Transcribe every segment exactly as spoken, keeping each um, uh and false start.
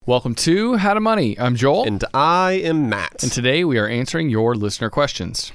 Welcome to How to Money. I'm Joel. And I am Matt. And today we are answering your listener questions.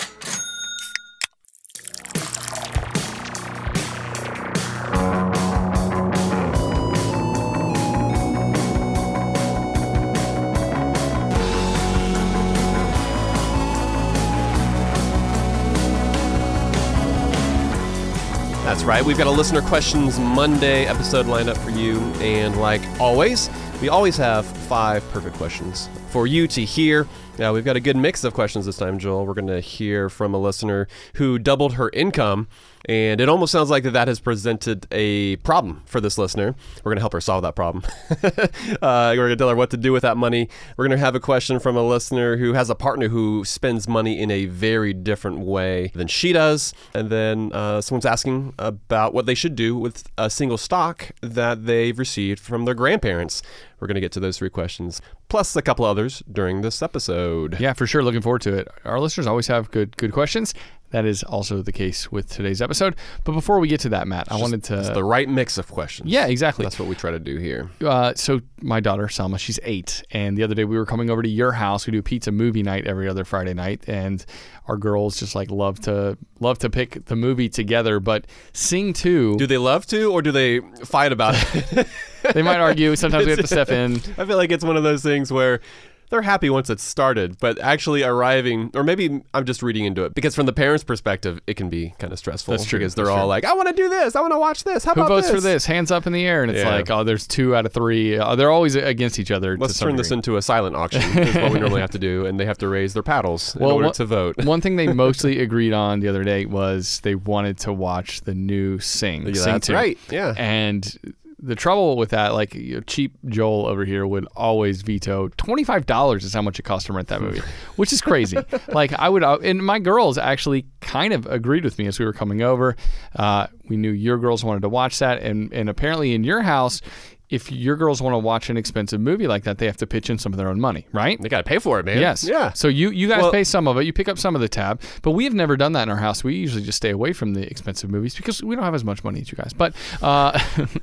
That's right. We've got a Listener Questions Monday episode lined up for you. And like always, we always have five perfect questions for you to hear. Now, we've got a good mix of questions this time, Joel. We're going to hear from a listener who doubled her income, and it almost sounds like that, that has presented a problem for this listener. We're going to help her solve that problem. uh, we're going to tell her what to do with that money. We're going to have a question from a listener who has a partner who spends money in a very different way than she does. And then uh, someone's asking about what they should do with a single stock that they've received from their grandparents. We're going to get to those three questions, plus a couple others during this episode. Yeah, for sure. Looking forward to it. Our listeners always have good good questions. That is also the case with today's episode. But before we get to that, Matt, It's I just, wanted to... It's the right mix of questions. Yeah, exactly. That's what we try to do here. Uh, so my daughter, Selma, she's eight. And the other day we were coming over to your house. We do pizza movie night every other Friday night. And our girls just like love to love to pick the movie together. But Sing two... Do they love to, or do they fight about it? They might argue. Sometimes we have to step in. I feel like it's one of those things where they're happy once it's started, but actually arriving, or maybe I'm just reading into it, because from the parents' perspective, it can be kind of stressful. That's true. Because they're That's all true. like, I want to do this. I want to watch this. How Who about votes this? for this? Hands up in the air. And it's Yeah. like, oh, there's two out of three. Uh, they're always against each other. Let's to some turn this degree. into a silent auction, is what we normally have to do, and they have to raise their paddles in Well, order one- to vote. One thing they mostly agreed on the other day was they wanted to watch the new Sing. Yeah, Sing that's two. right. Yeah. And the trouble with that, like you know, cheap Joel over here would always veto twenty-five dollars is how much it costs to rent that movie, which is crazy. Like I would, and my girls actually kind of agreed with me as we were coming over. Uh, we knew your girls wanted to watch that, and and apparently in your house, if your girls want to watch an expensive movie like that, they have to pitch in some of their own money, right? They got to pay for it, man. Yes. Yeah. So you, you guys Well- pay some of it. You pick up some of the tab. But we have never done that in our house. We usually just stay away from the expensive movies because we don't have as much money as you guys. But uh,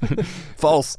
False.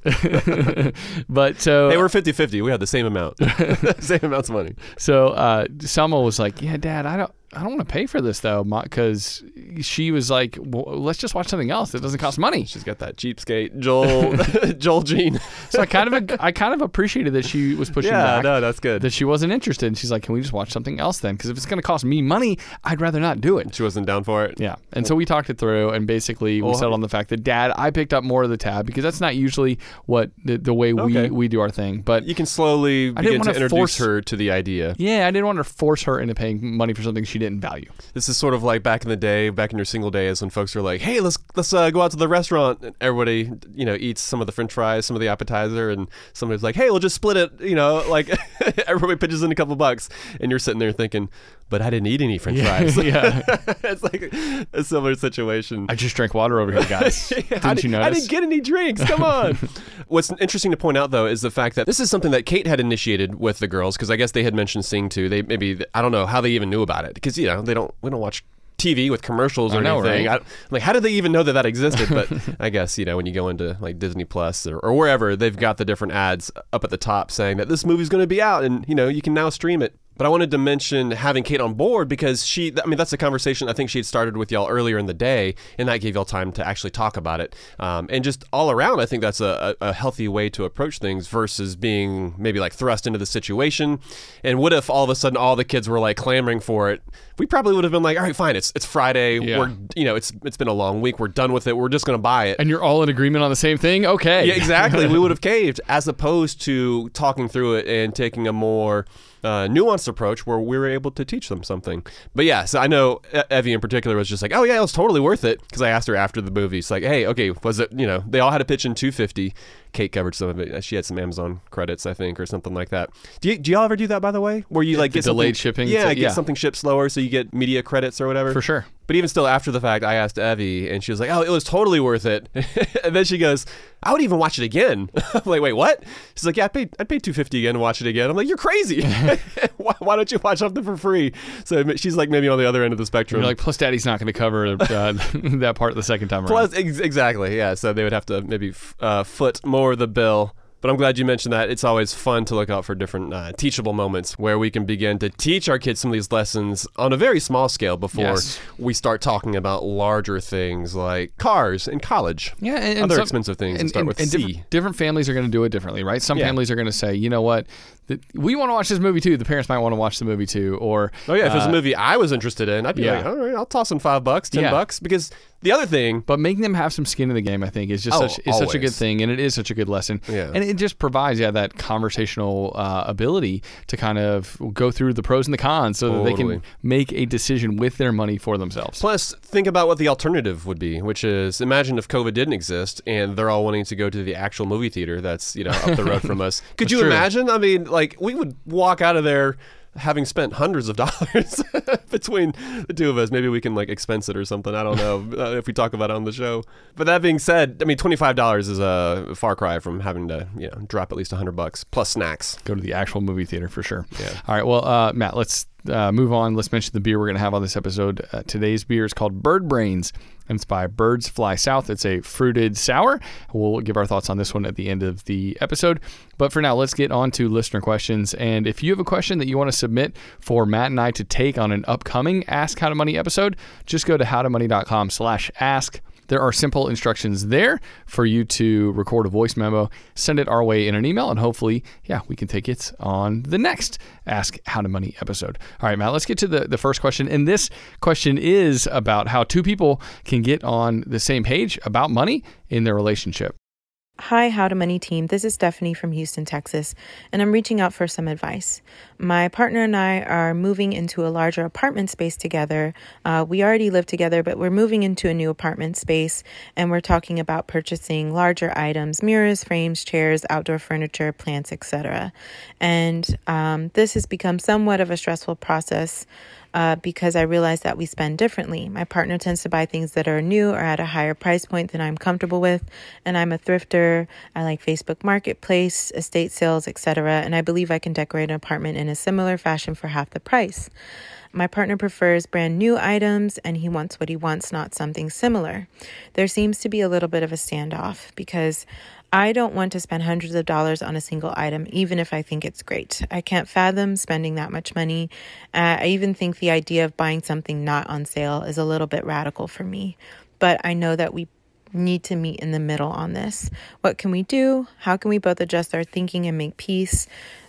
but so They were fifty-fifty. We had the same amount. Same amounts of money. so uh, Selma was like, "Yeah, Dad, I don't." I don't want to pay for this though, because she was like, well, "Let's just watch something else that doesn't cost money." She's got that cheapskate Joel Joel gene. So I kind of, I kind of appreciated that she was pushing Yeah, back. no, that's good. That she wasn't interested. And she's like, "Can we just watch something else then? Because if it's going to cost me money, I'd rather not do it." She wasn't down for it. Yeah. And so we talked it through, and basically we Well, settled on the fact that, Dad, I picked up more of the tab because that's not usually what the, the way we, Okay. we do our thing. But You can slowly I didn't begin to wanna introduce force- her to the idea. yeah, I didn't want to force her into paying money for something she didn't value. This is sort of like back in the day, back in your single days, when folks are like, "Hey, let's let's uh, go out to the restaurant." And everybody, you know, eats some of the French fries, some of the appetizer, and somebody's like, "Hey, we'll just split it." You know, like everybody pitches in a couple bucks, and you're sitting there thinking, "But I didn't eat any French fries." Yeah. It's like a similar situation. I just drank water over here, guys. I Didn't didn't- you notice? I didn't get any drinks. Come on. What's interesting to point out, though, is the fact that this is something that Kate had initiated with the girls, because I guess they had mentioned Sing two. They maybe I don't know how they even knew about it, because you know they don't we don't watch T V with commercials or I know, anything. right? I, like, how did they even know that that existed? But I guess, you know, when you go into like Disney Plus or, or wherever, they've got the different ads up at the top saying that this movie's going to be out and, you know, you can now stream it. But I wanted to mention having Kate on board because she, I mean, that's a conversation I think she had started with y'all earlier in the day, and that gave y'all time to actually talk about it. Um, and just all around, I think that's a, a, a healthy way to approach things versus being maybe like thrust into the situation. And what if all of a sudden all the kids were like clamoring for it? We probably would have been like, all right, fine, it's it's Friday. Yeah. We're, you know, it's it's been a long week. We're done with it. We're just going to buy it. And you're all in agreement on the same thing? Okay. Yeah, exactly. We would have caved, as opposed to talking through it and taking a more uh, nuanced approach where we were able to teach them something. But yeah, so I know E- Evie in particular was just like, oh yeah, it was totally worth it, because I asked her after the movie. It's like, hey, okay, was it, you know, they all had to pitch in two fifty. Kate covered some of it. She had some Amazon credits, I think, or something like that. Do you, do y'all ever do that, by the way? Where you like The get something- delayed shipping? Yeah, To- get yeah. something shipped slower so you get media credits or whatever. For sure. But even still, after the fact, I asked Evie, and she was like, oh, it was totally worth it. And then she goes, I would even watch it again. I'm like, wait, what? She's like, yeah, I'd pay, I'd pay two hundred fifty dollars again to watch it again. I'm like, you're crazy. why, why don't you watch something for free? So she's like maybe on the other end of the spectrum. You're like, plus Daddy's not going to cover uh, that part the second time around. Plus, ex- exactly, yeah. So they would have to maybe uh, foot more the bill But I'm glad you mentioned that. It's always fun to look out for different uh, teachable moments where we can begin to teach our kids some of these lessons on a very small scale before Yes. we start talking about larger things like cars in college. Yeah, and, and other some- expensive things. And, And, start and- with and C. different, different families are going to do it differently, right? Some Yeah. families are going to say, you know what, the, we want to watch this movie too. The parents might want to watch the movie too, or Oh yeah, if there's uh, a movie I was interested in, I'd be yeah. like, all right, I'll toss in five bucks, ten Yeah. bucks, because the other thing. But making them have some skin in the game, I think, is just Oh, such is such a good always. thing, and it is such a good lesson. Yeah. And it just provides, yeah, that conversational uh, ability to kind of go through the pros and the cons, so that they Totally. can make a decision with their money for themselves. Plus, think about what the alternative would be, which is imagine if COVID didn't exist and they're all wanting to go to the actual movie theater that's, you know, up the road from us. Could That's you true. imagine? I mean, like, we would walk out of there having spent hundreds of dollars between the two of us. Maybe we can, like, expense it or something. I don't know uh, if we talk about it on the show. But that being said, I mean, twenty-five dollars is a far cry from having to, you know, drop at least one hundred bucks plus snacks. Go to the actual movie theater for sure. Yeah. All right. Well, uh, Matt, let's uh, move on. Let's mention the beer we're going to have on this episode. Uh, today's beer is called Bird Brains, and it's by Birds Fly South. It's a fruited sour. We'll give our thoughts on this one at the end of the episode. But for now, let's get on to listener questions. And if you have a question that you want to submit for Matt and I to take on an upcoming Ask How to Money episode, just go to howtomoney.com slash ask. There are simple instructions there for you to record a voice memo, send it our way in an email, and hopefully, yeah, we can take it on the next Ask How to Money episode. All right, Matt, let's get to the, the first question. And this question is about how two people can get on the same page about money in their relationship. Hi, How to Money team. This is Stephanie from Houston, Texas, and I'm reaching out for some advice. My partner and I are moving into a larger apartment space together. Uh, we already live together, but we're moving into a new apartment space, and we're talking about purchasing larger items, mirrors, frames, chairs, outdoor furniture, plants, et cetera. And um, this has become somewhat of a stressful process Uh, because I realize that we spend differently. My partner tends to buy things that are new or at a higher price point than I'm comfortable with, and I'm a thrifter. I like Facebook Marketplace, estate sales, et cetera, and I believe I can decorate an apartment in a similar fashion for half the price. My partner prefers brand new items, and he wants what he wants, not something similar. There seems to be a little bit of a standoff because I don't want to spend hundreds of dollars on a single item, even if I think it's great. I can't fathom spending that much money. Uh, I even think the idea of buying something not on sale is a little bit radical for me. But I know that we need to meet in the middle on this. What can we do? How can we both adjust our thinking and make peace?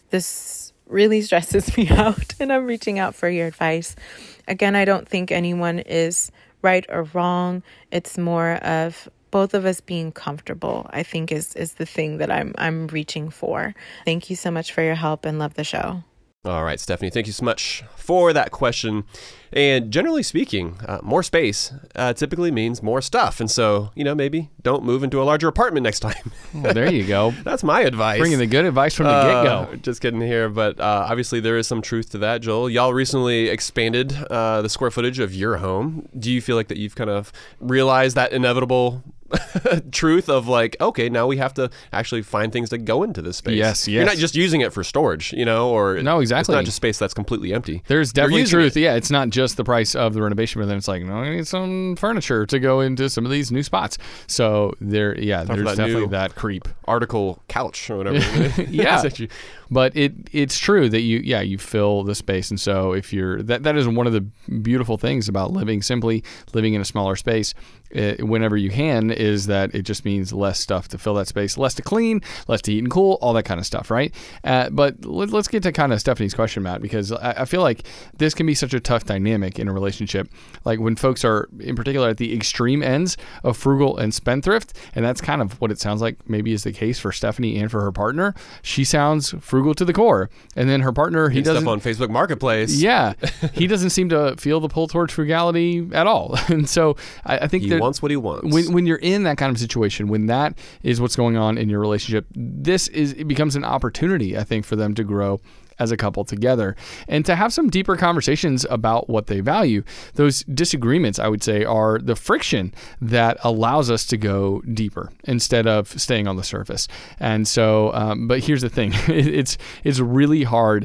This really stresses me out, and I'm reaching out for your advice. Again, I don't think anyone is right or wrong. It's more of both of us being comfortable, I think, is is the thing that I'm I'm reaching for. Thank you so much for your help, and love the show. All right, Stephanie, thank you so much for that question. And generally speaking, uh, more space uh, typically means more stuff. And so, you know, maybe don't move into a larger apartment next time. Well, there you go. That's my advice. Bringing the good advice from the Uh, get-go. Just kidding here, but uh, obviously there is some truth to that, Joel. Y'all recently expanded uh, the square footage of your home. Do you feel like that you've kind of realized that inevitable truth of like, okay, now we have to actually find things that go into this space? Yes, You're yes. not just using it for storage, you know, or No, exactly. It's not just space that's completely empty. There's You're definitely using truth. it. Yeah, it's not just the price of the renovation, but then it's like, no, I need some furniture to go into some of these new spots. So there, yeah, Talk there's about definitely new- that creep. Article couch or whatever. Yeah. That you- But it it's true that you yeah you fill the space, and so if you're that that is one of the beautiful things about living simply, living in a smaller space, uh, whenever you can, is that it just means less stuff to fill that space, less to clean, less to eat and cool, all that kind of stuff, right? Uh, but let, let's get to kind of Stephanie's question, Matt, because I, I feel like this can be such a tough dynamic in a relationship, like when folks are in particular at the extreme ends of frugal and spendthrift, and that's kind of what it sounds like maybe is the case for Stephanie and for her partner. She sounds frugal to the core, and then her partner, he Getting doesn't. stuff on Facebook Marketplace. Yeah, he doesn't seem to feel the pull towards frugality at all, and so I, I think He there, wants what he wants. when when you're in that kind of situation, when that is what's going on in your relationship, this is it becomes an opportunity, I think, for them to grow as a couple together and to have some deeper conversations about what they value. Those disagreements, I would say, are the friction that allows us to go deeper instead of staying on the surface. And so, um, but here's the thing: it's it's really hard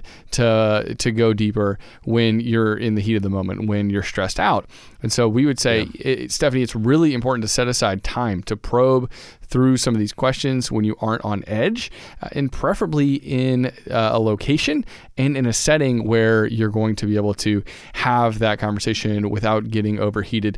to to go deeper when you're in the heat of the moment, when you're stressed out. And so we would say, Yeah. it, Stephanie, it's really important to set aside time to probe through some of these questions when you aren't on edge, uh, and preferably in uh, a location and in a setting where you're going to be able to have that conversation without getting overheated.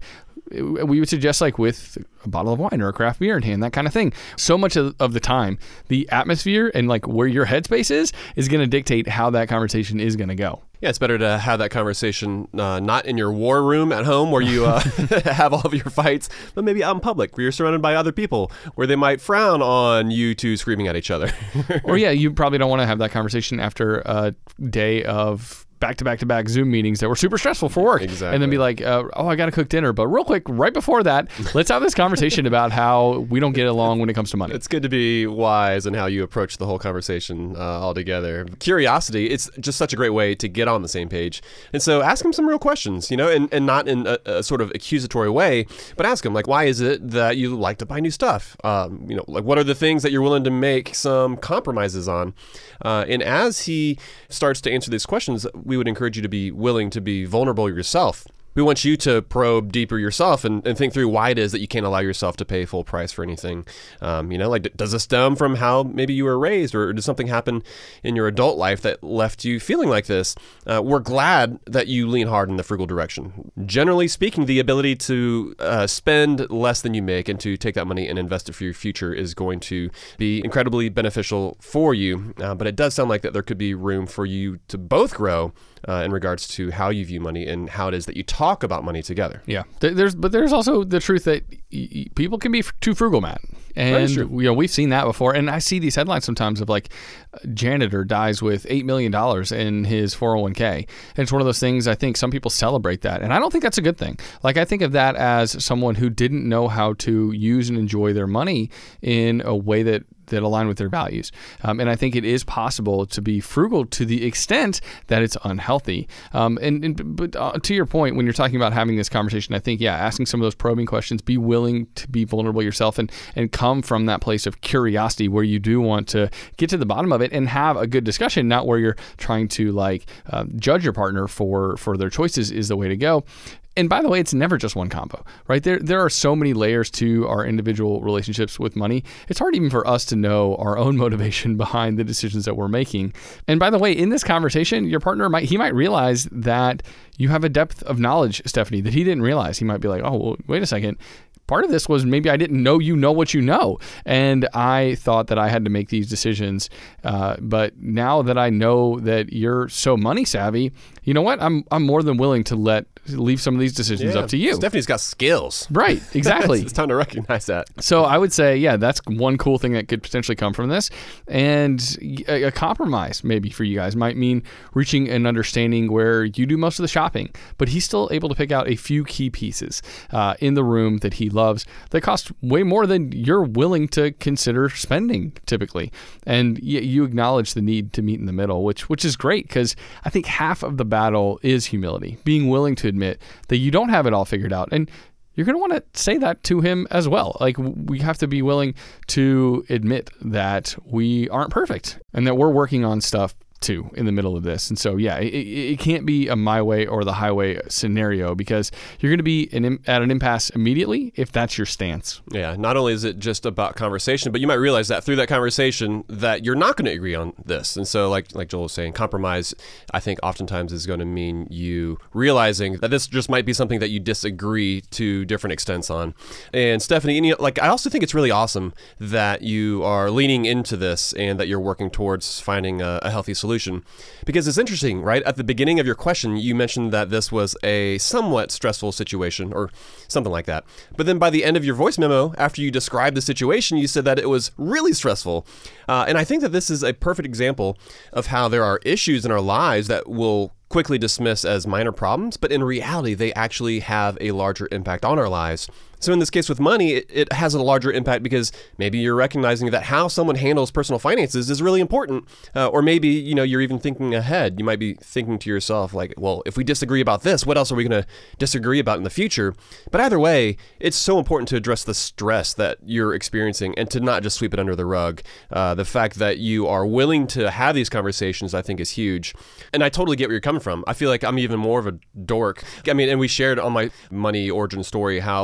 We would suggest like with a bottle of wine or a craft beer in hand, that kind of thing. So much of, of the time, the atmosphere and like where your headspace is, is going to dictate how that conversation is going to go. Yeah, it's better to have that conversation uh, not in your war room at home where you uh, have all of your fights, but maybe out in public where you're surrounded by other people where they might frown on you two screaming at each other. Or yeah, you probably don't want to have that conversation after a day of back-to-back-to-back Zoom meetings that were super stressful for work. Exactly. And then be like, uh, oh, I got to cook dinner. But real quick, right before that, let's have this conversation about how we don't get along when it comes to money. It's good to be wise in how you approach the whole conversation uh, altogether. Curiosity, it's just such a great way to get on the same page. And so ask him some real questions, you know, and, and not in a, a sort of accusatory way, but ask him, like, why is it that you like to buy new stuff? Um, you know, like, what are the things that you're willing to make some compromises on? Uh, and as he starts to answer these questions, we would encourage you to be willing to be vulnerable yourself. We want you to probe deeper yourself and, and think through why it is that you can't allow yourself to pay full price for anything. Um, you know, like, does this stem from how maybe you were raised, or did something happen in your adult life that left you feeling like this? Uh, we're glad that you lean hard in the frugal direction. Generally speaking, the ability to uh, spend less than you make and to take that money and invest it for your future is going to be incredibly beneficial for you. Uh, but it does sound like that there could be room for you to both grow Uh, in regards to how you view money and how it is that you talk about money together. Yeah, there's but there's also the truth that y- y- people can be f- too frugal, Matt, and you know we've seen that before. And I see these headlines sometimes of like, a janitor dies with eight million dollars in his four oh one k, and it's one of those things. I think some people celebrate that, and I don't think that's a good thing. Like, I think of that as someone who didn't know how to use and enjoy their money in a way that that align with their values. Um, and I think it is possible to be frugal to the extent that it's unhealthy. Um, and, and but uh, to your point, when you're talking about having this conversation, I think, yeah, asking some of those probing questions, be willing to be vulnerable yourself and, and come from that place of curiosity where you do want to get to the bottom of it and have a good discussion, not where you're trying to like uh, judge your partner for, for their choices is the way to go. And by the way, it's never just one combo, right? There there are so many layers to our individual relationships with money. It's hard even for us to know our own motivation behind the decisions that we're making. And by the way, in this conversation, your partner might, he might realize that you have a depth of knowledge, Stephanie, that he didn't realize. He might be like, oh, well, wait a second. Part of this was maybe I didn't know you know what you know. And I thought that I had to make these decisions. Uh, but now that I know that you're so money savvy, you know what? I'm I'm more than willing to let leave some of these decisions yeah. up to you. Stephanie's got skills. Right, exactly. It's time to recognize that. So I would say, yeah, that's one cool thing that could potentially come from this. And a, a compromise maybe for you guys might mean reaching an understanding where you do most of the shopping, but he's still able to pick out a few key pieces uh, in the room that he loves that cost way more than you're willing to consider spending typically. And y- you acknowledge the need to meet in the middle, which which is great, because I think half of the battle is humility, being willing to admit that you don't have it all figured out. And you're going to want to say that to him as well. Like, we have to be willing to admit that we aren't perfect and that we're working on stuff too in the middle of this. And so, yeah, it, it can't be a my way or the highway scenario, because you're going to be in, at an impasse immediately if that's your stance. Yeah, not only is it just about conversation, but you might realize that through that conversation that you're not going to agree on this. And so, like like Joel was saying, compromise, I think oftentimes is going to mean you realizing that this just might be something that you disagree to different extents on. And Stephanie, and, you know, like, I also think it's really awesome that you are leaning into this and that you're working towards finding a, a healthy solution. Solution. Because it's interesting, right? At the beginning of your question, you mentioned that this was a somewhat stressful situation or something like that. But then by the end of your voice memo, after you described the situation, you said that it was really stressful. Uh, and I think that this is a perfect example of how there are issues in our lives that will quickly dismiss as minor problems, but in reality, they actually have a larger impact on our lives. So in this case with money, it, it has a larger impact because maybe you're recognizing that how someone handles personal finances is really important. Uh, or maybe, you know, you're even thinking ahead. You might be thinking to yourself like, well, if we disagree about this, what else are we going to disagree about in the future? But either way, it's so important to address the stress that you're experiencing and to not just sweep it under the rug. Uh, the fact that you are willing to have these conversations, I think, is huge. And I totally get where you're coming from. I feel like I'm even more of a dork. I mean, and we shared on my money origin story how before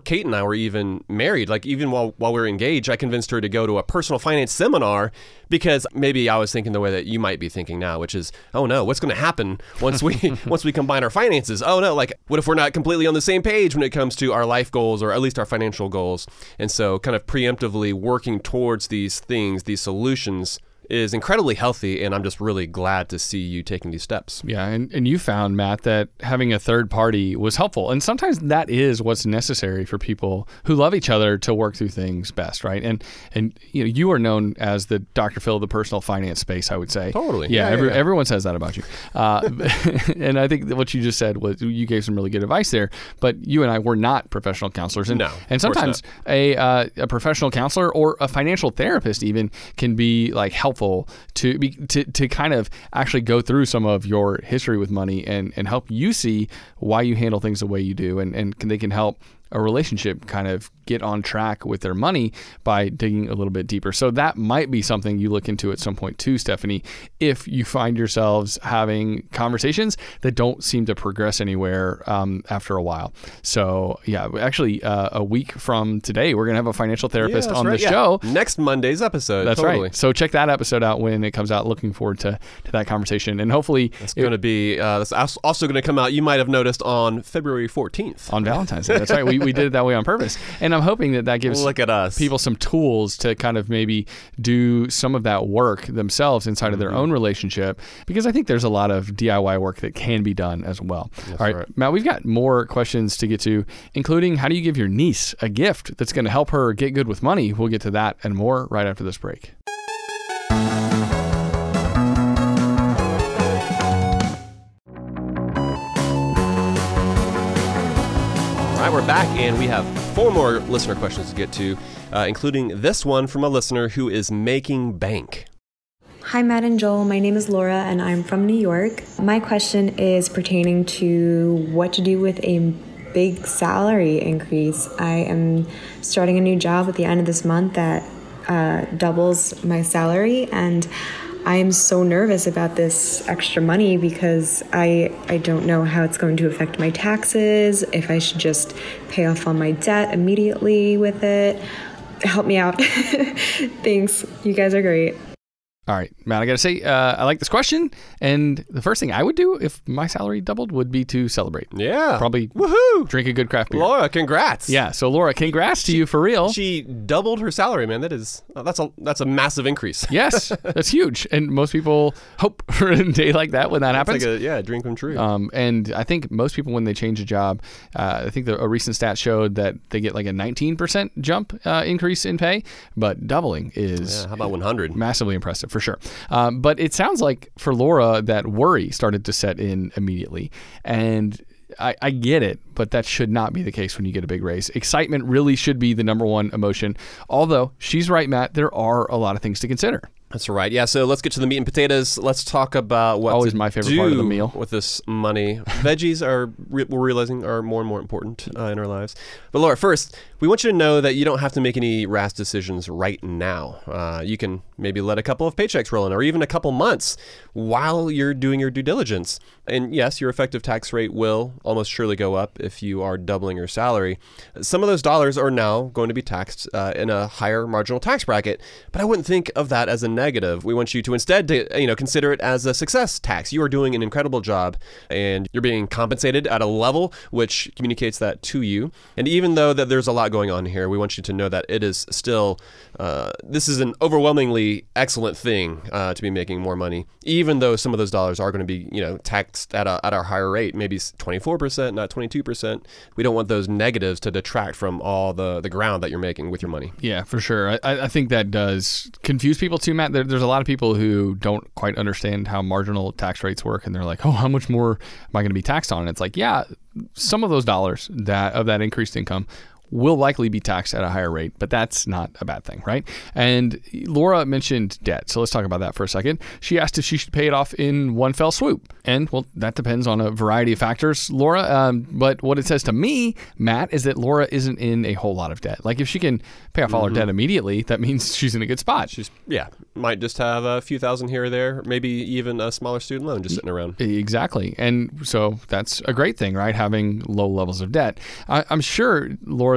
Kate and I were even married, like even while while we were engaged, I convinced her to go to a personal finance seminar because maybe I was thinking the way that you might be thinking now, which is, oh no, what's going to happen once we once we combine our finances? Oh no, like what if we're not completely on the same page when it comes to our life goals or at least our financial goals? And so kind of preemptively working towards these things, these solutions, is incredibly healthy, and I'm just really glad to see you taking these steps. Yeah, and, and you found, Matt, that having a third party was helpful. And sometimes that is what's necessary for people who love each other to work through things best, right? And and you know, you are known as the Doctor Phil of the personal finance space, I would say. Totally. Yeah, yeah, every, yeah, yeah. everyone says that about you. Uh, and I think that what you just said was you gave some really good advice there, but you and I were not professional counselors. And, no, and sometimes a, uh, a professional counselor or a financial therapist even can be like helpful to be to, to kind of actually go through some of your history with money and, and help you see why you handle things the way you do, and, and they can help a relationship kind of get on track with their money by digging a little bit deeper. So that might be something you look into at some point too, Stephanie, if you find yourselves having conversations that don't seem to progress anywhere um, after a while. So yeah, actually uh, a week from today, we're going to have a financial therapist yeah, on right. the yeah. show. Next Monday's episode. That's totally. right. So check that episode out when it comes out. Looking forward to, to that conversation. And hopefully it's going to be, uh, that's also going to come out, you might have noticed, on February fourteenth. On Valentine's Day. That's right. We, we did it that way on purpose. And I'm hoping that that gives Look at us. people some tools to kind of maybe do some of that work themselves inside mm-hmm. of their own relationship, because I think there's a lot of D I Y work that can be done as well. That's All right, right, Matt, we've got more questions to get to, including how do you give your niece a gift that's going to help her get good with money? We'll get to that and more right after this break. All right, we're back, and we have four more listener questions to get to, uh, including this one from a listener who is making bank. Hi, Matt and Joel. My name is Laura, and I'm from New York. My question is pertaining to what to do with a big salary increase. I am starting a new job at the end of this month that uh, doubles my salary, and I am so nervous about this extra money because I I don't know how it's going to affect my taxes, if I should just pay off all my debt immediately with it. Help me out. Thanks. You guys are great. All right, Matt, I got to say, uh, I like this question. And the first thing I would do if my salary doubled would be to celebrate. Yeah. Probably Woohoo! drink a good craft beer. Laura, congrats. Yeah. So, Laura, congrats she, to you for real. She doubled her salary, man. That is, uh, that's a that's a massive increase. Yes, that's huge. And most people hope for a day like that when that That's happens. like a, yeah, dream come true. Um, and I think most people, when they change a job, uh, I think the, a recent stat showed that they get like a nineteen percent jump uh, increase in pay, but doubling is yeah, how about one hundred? Massively impressive for sure. Um, but it sounds like for Laura that worry started to set in immediately. And I, I get it, but that should not be the case when you get a big raise. Excitement really should be the number one emotion. Although she's right, Matt, there are a lot of things to consider. That's right. Yeah, so let's get to the meat and potatoes. Let's talk about what Always to my favorite do part of the meal. with this money. Veggies are, we're realizing, are more and more important uh, in our lives. But Laura, first, we want you to know that you don't have to make any rash decisions right now. Uh, you can maybe let a couple of paychecks roll in, or even a couple months while you're doing your due diligence. And yes, your effective tax rate will almost surely go up if you are doubling your salary. Some of those dollars are now going to be taxed uh, in a higher marginal tax bracket, but I wouldn't think of that as a negative. We want you to instead to, you know, consider it as a success tax. You are doing an incredible job, and you're being compensated at a level which communicates that to you. And even though that there's a lot going on here, we want you to know that it is still, uh, this is an overwhelmingly excellent thing uh, to be making more money, even though some of those dollars are going to be, you know, taxed at a, at a higher rate, maybe twenty-four percent, not twenty-two percent. We don't want those negatives to detract from all the, the ground that you're making with your money. Yeah, for sure. I, I think that does confuse people too, Matt. There, there's a lot of people who don't quite understand how marginal tax rates work, and they're like, oh, how much more am I going to be taxed on? And it's like, yeah, some of those dollars that of that increased income will likely be taxed at a higher rate, but that's not a bad thing, right? And Laura mentioned debt, so let's talk about that for a second. She asked if she should pay it off in one fell swoop, and well, that depends on a variety of factors, Laura. Um, but what it says to me, Matt, is that Laura isn't in a whole lot of debt. Like if she can pay off all mm-hmm. her debt immediately, that means she's in a good spot. She's yeah, might just have a few thousand here or there, maybe even a smaller student loan just sitting around. Exactly, and so that's a great thing, right? Having low levels of debt. I, I'm sure, Laura,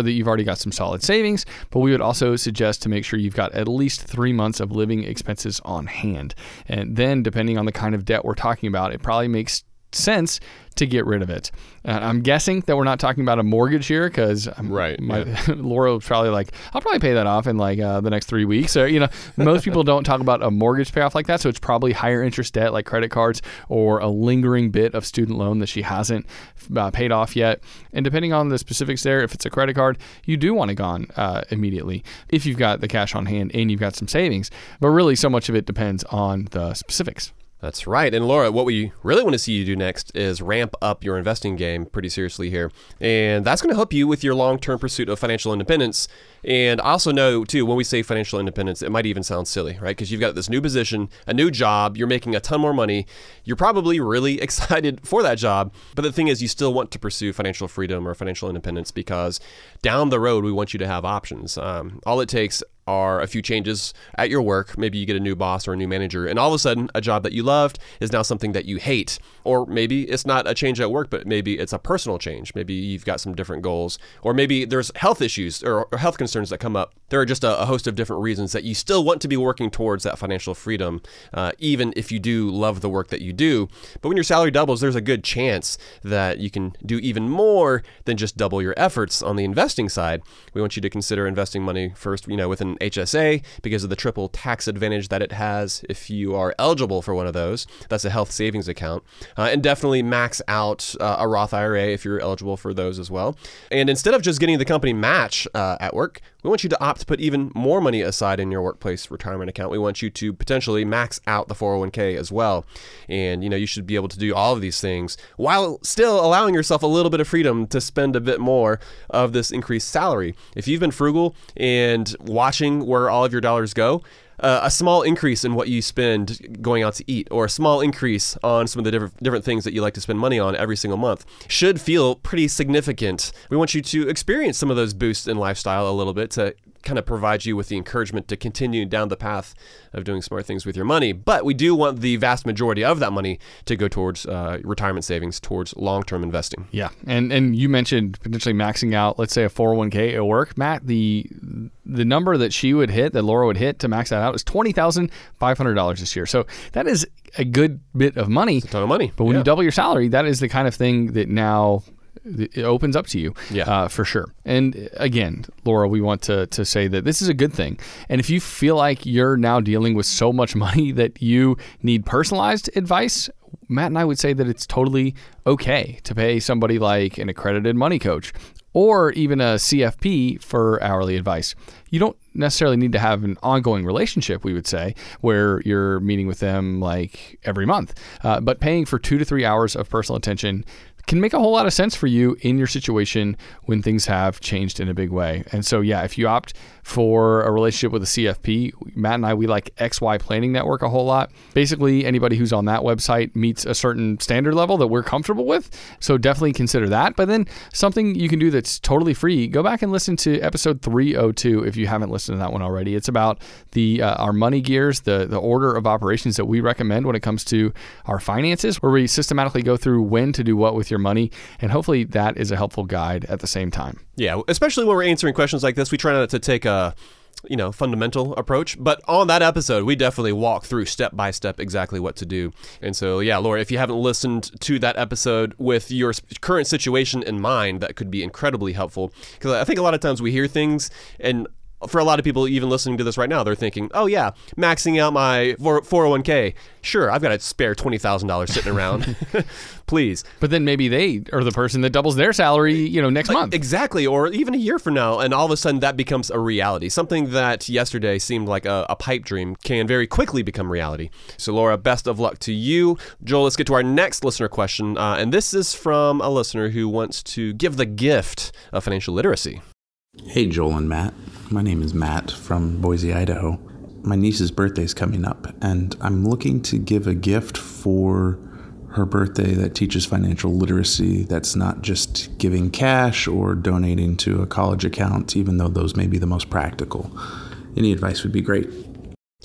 that you've already got some solid savings, but we would also suggest to make sure you've got at least three months of living expenses on hand. And then depending on the kind of debt we're talking about, it probably makes sense to get rid of it. Uh, I'm guessing that we're not talking about a mortgage here because right, my, yeah. Laura was probably like, I'll probably pay that off in like uh, the next three weeks. Or, you know, most people don't talk about a mortgage payoff like that. So it's probably higher interest debt like credit cards or a lingering bit of student loan that she hasn't uh, paid off yet. And depending on the specifics there, if it's a credit card, you do want it gone uh, immediately if you've got the cash on hand and you've got some savings. But really, so much of it depends on the specifics. That's right. And Laura, what we really want to see you do next is ramp up your investing game pretty seriously here. And that's going to help you with your long-term pursuit of financial independence. And I also know, too, when we say financial independence, it might even sound silly, right? Because you've got this new position, a new job, you're making a ton more money. You're probably really excited for that job. But the thing is, you still want to pursue financial freedom or financial independence because down the road, we want you to have options. Um, all it takes are a few changes at your work. Maybe you get a new boss or a new manager, and all of a sudden, a job that you loved is now something that you hate. Or maybe it's not a change at work, but maybe it's a personal change. Maybe you've got some different goals, or maybe there's health issues or, or health concerns that come up. There are just a, a host of different reasons that you still want to be working towards that financial freedom, uh, even if you do love the work that you do. But when your salary doubles, there's a good chance that you can do even more than just double your efforts on the investing side. We want you to consider investing money first, you know, with an H S A because of the triple tax advantage that it has if you are eligible for one of those. That's a health savings account. Uh, and definitely max out uh, a Roth I R A if you're eligible for those as well. And instead of just getting the company match uh, at work, we want you to opt to put even more money aside in your workplace retirement account. We want you to potentially max out the four oh one k as well. And, you know, you should be able to do all of these things while still allowing yourself a little bit of freedom to spend a bit more of this increased salary. If you've been frugal and watching where all of your dollars go, Uh, a small increase in what you spend going out to eat, or a small increase on some of the different different things that you like to spend money on every single month should feel pretty significant. We want you to experience some of those boosts in lifestyle a little bit to kind of provide you with the encouragement to continue down the path of doing smart things with your money. But we do want the vast majority of that money to go towards uh, retirement savings, towards long-term investing. Yeah. And and you mentioned potentially maxing out, let's say, a four oh one k at work. Matt, the the number that she would hit, that Laura would hit to max that out is twenty thousand five hundred dollars this year. So that is a good bit of money. It's a ton of money. But when yeah. you double your salary, that is the kind of thing that now it opens up to you, yeah. uh, for sure. And again, Laura, we want to to say that this is a good thing. And if you feel like you're now dealing with so much money that you need personalized advice, Matt and I would say that it's totally okay to pay somebody like an accredited money coach or even a C F P for hourly advice. You don't necessarily need to have an ongoing relationship, we would say, where you're meeting with them like every month. Uh, but paying for two to three hours of personal attention can make a whole lot of sense for you in your situation when things have changed in a big way. And so, yeah, if you opt for a relationship with a C F P, Matt and I, we like X Y Planning Network a whole lot. Basically, anybody who's on that website meets a certain standard level that we're comfortable with. So definitely consider that. But then something you can do that's totally free, go back and listen to episode three oh two if you haven't listened to that one already. It's about the uh, our money gears, the, the order of operations that we recommend when it comes to our finances, where we systematically go through when to do what with your money. And hopefully that is a helpful guide at the same time. Yeah, especially when we're answering questions like this, we try not to take a, you know, fundamental approach. But on that episode, we definitely walk through step by step exactly what to do. And so, yeah, Laura, if you haven't listened to that episode with your current situation in mind, that could be incredibly helpful. Because I think a lot of times we hear things, and for a lot of people even listening to this right now, they're thinking, oh yeah, maxing out my four oh one k. Sure, I've got a spare twenty thousand dollars sitting around. Please. But then maybe they are the person that doubles their salary, you know, next month. Exactly. Or even a year from now. And all of a sudden that becomes a reality. Something that yesterday seemed like a, a pipe dream can very quickly become reality. So Laura, best of luck to you. Joel, let's get to our next listener question. Uh, and this is from a listener who wants to give the gift of financial literacy. Hey, Joel and Matt. My name is Matt from Boise, Idaho. My niece's birthday is coming up, and I'm looking to give a gift for her birthday that teaches financial literacy. That's not just giving cash or donating to a college account, even though those may be the most practical. Any advice would be great.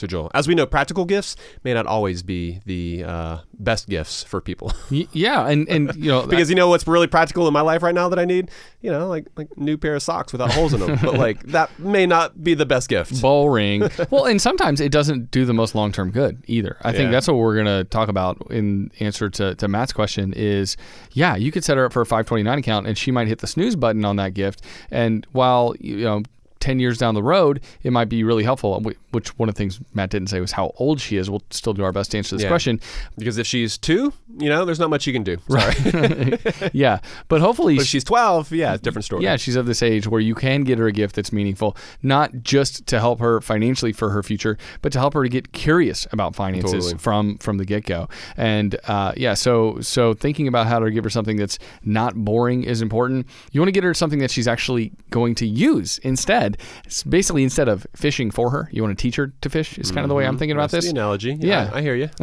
So Joel, as we know, practical gifts may not always be the uh, best gifts for people. Y- yeah, and and you know because you know what's really practical in my life right now that I need, you know, like like a new pair of socks without holes in them. But like that may not be the best gift. Bowling. Well, and sometimes it doesn't do the most long term good either. I think Yeah. that's what we're gonna talk about in answer to, to Matt's question. Is yeah, you could set her up for a five twenty-nine account, and she might hit the snooze button on that gift. And while you know. ten years down the road, it might be really helpful, which one of the things Matt didn't say was how old she is. We'll still do our best to answer this Yeah. question. Because if she's two, you know, there's not much you can do. Sorry. Yeah, but hopefully... But if she's twelve, yeah, different story. Yeah, she's of this age where you can get her a gift that's meaningful, not just to help her financially for her future, but to help her to get curious about finances Totally. from from the get-go. And uh, yeah, so so thinking about how to give her something that's not boring is important. You want to get her something that she's actually going to use instead. It's basically, instead of fishing for her, you want to teach her to fish is kind of the way I'm thinking about That's this. the analogy. Yeah, Yeah. I, I hear you.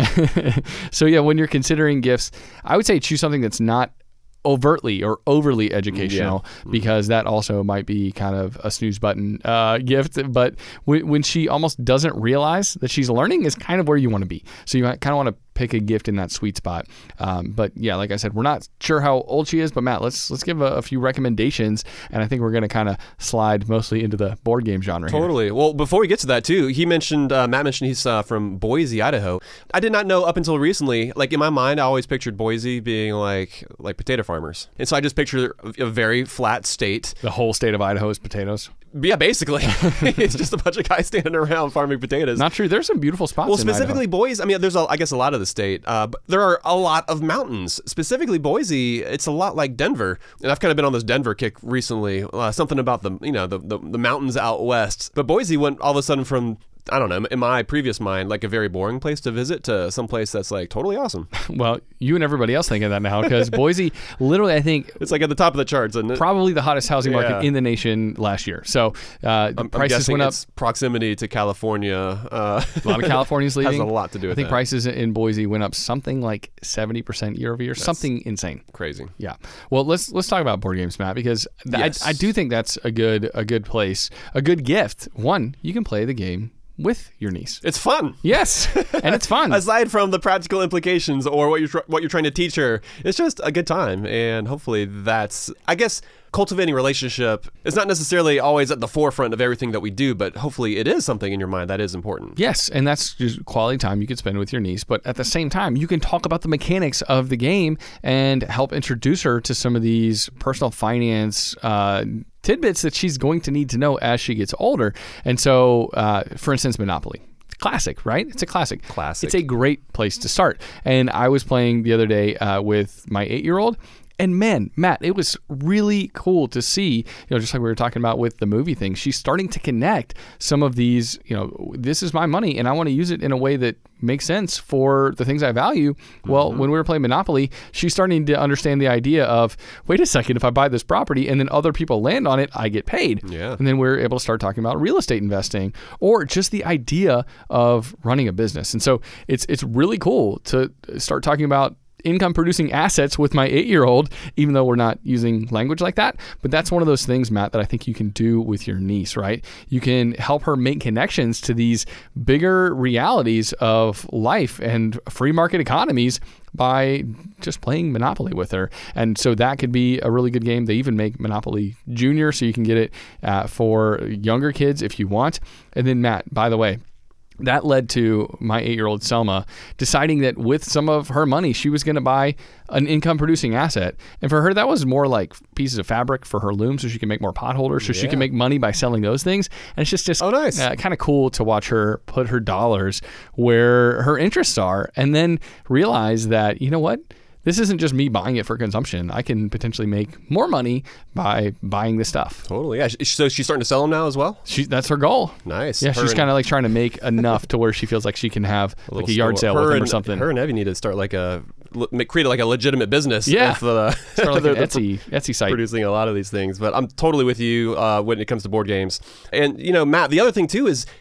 So yeah, when you're considering gifts, I would say choose something that's not overtly or overly educational, because that also might be kind of a snooze button uh, gift. But when, when she almost doesn't realize that she's learning is kind of where you want to be. So you kind of want to pick a gift in that sweet spot. Um, but yeah, like I said, we're not sure how old she is, but Matt, let's let's give a, a few recommendations, and I think we're going to kind of slide mostly into the board game genre here. Totally. Well, before we get to that too, he mentioned, uh, Matt mentioned he's uh, from Boise, Idaho. I did not know up until recently, like in my mind, I always pictured Boise being like like potato farmers. And so I just picture a very flat state. The whole state of Idaho is potatoes. Yeah, basically. It's just a bunch of guys standing around farming potatoes. Not true. There's some beautiful spots. Well, in Idaho. specifically Boise, I mean, there's, a, I guess, a lot of the state, uh, but there are a lot of mountains. Specifically Boise, it's a lot like Denver. And I've kind of been on this Denver kick recently. Uh, something about the, you know, the, the, the mountains out west. But Boise went all of a sudden from, I don't know, in my previous mind, like a very boring place to visit to some place that's like totally awesome. Well, you and everybody else think of that now, because Boise, literally, I think, It's like at the top of the charts, isn't it? probably the hottest housing market Yeah. in the nation last year. So uh, the I'm, I'm prices guessing went up. it's proximity to California. Uh, A lot of Californians leaving. has a lot to do with I think that. prices in Boise went up something like seventy percent year over year, something insane. Crazy. Yeah. Well, let's let's talk about board games, Matt, because th- Yes. I, I do think that's a good a good place, a good gift. One, you can play the game with your niece. It's fun. Yes, and it's fun. Aside from the practical implications or what you're tr- what you're trying to teach her, it's just a good time, and hopefully that's, I guess, cultivating relationship is not necessarily always at the forefront of everything that we do, but hopefully it is something in your mind that is important. Yes, and that's just quality time you could spend with your niece. But at the same time, you can talk about the mechanics of the game and help introduce her to some of these personal finance uh, tidbits that she's going to need to know as she gets older. And so, uh, for instance, Monopoly. Classic, right? It's a classic. Classic. It's a great place to start. And I was playing the other day uh, with my eight-year-old. And man, Matt, it was really cool to see, you know, just like we were talking about with the movie thing, she's starting to connect some of these, you know, this is my money and I want to use it in a way that makes sense for the things I value. Well, Mm-hmm. when we were playing Monopoly, she's starting to understand the idea of, wait a second, if I buy this property and then other people land on it, I get paid. Yeah. And then we're able to start talking about real estate investing or just the idea of running a business. And so it's it's really cool to start talking about income producing assets with my eight-year-old, even though we're not using language like that. But that's one of those things, Matt, that I think you can do with your niece, right? You can help her make connections to these bigger realities of life and free market economies by just playing Monopoly with her. And so that could be a really good game. They even make Monopoly Junior, so you can get it uh, for younger kids if you want. And then, Matt, by the way, that led to my eight-year-old Selma deciding that with some of her money, she was going to buy an income-producing asset. And for her, that was more like pieces of fabric for her loom so she can make more pot holders, so she Yeah. can make money by selling those things. And it's just, just Oh, nice. uh, kind of cool to watch her put her dollars where her interests are and then realize that, you know what? This isn't just me buying it for consumption. I can potentially make more money by buying this stuff. Totally. Yeah. Sh- So she's starting to sell them now as well? She, that's her goal. Nice. Yeah, Her she's and- kind of like trying to make enough to where she feels like she can have like little a yard store. sale with Her him or and- something. Her and Evie need to start like a, le- create like a legitimate business. Yeah. If, uh, Start like they're- an they're Etsy Etsy site. producing a lot of these things. But I'm totally with you uh, when it comes to board games. And, you know, Matt, the other thing too is